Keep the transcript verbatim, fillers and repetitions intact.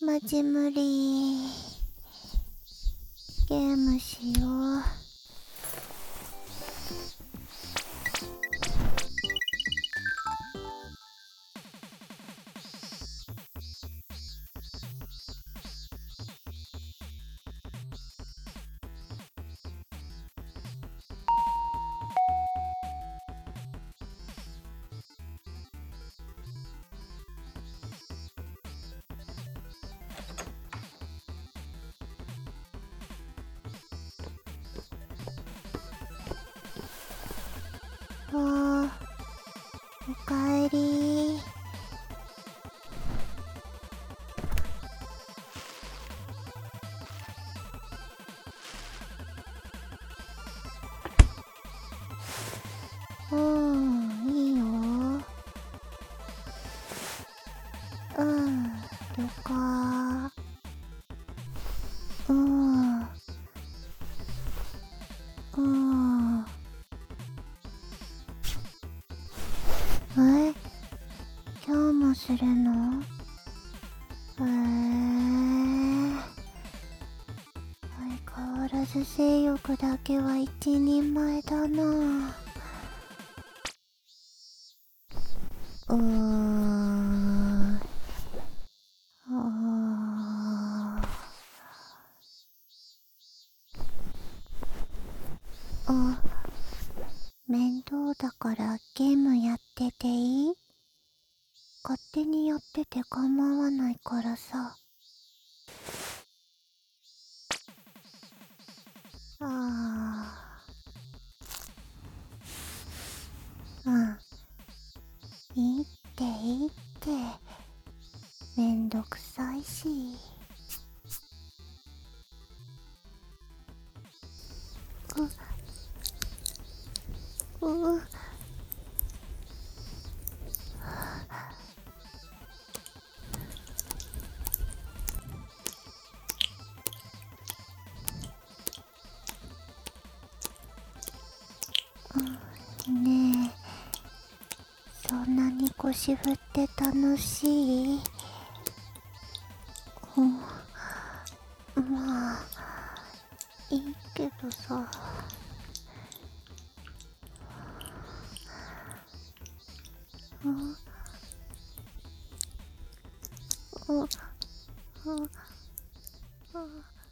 マジ無理。ゲームしよう。あー、おかえり。うん、いいよ。うん、了解。うん、うん。え、今日もするの？へえ。相変わらず性欲だけは一人前だな。うーん。ああ、面倒だからゲームやってていい？勝手にやってて構わないからさ。ああ、うん。いいっていいって。めんどくさいし。う、う、ねえ、そんなに腰振って楽しい？うん、まあ、いいけどさ。うん、うん、うん、うん。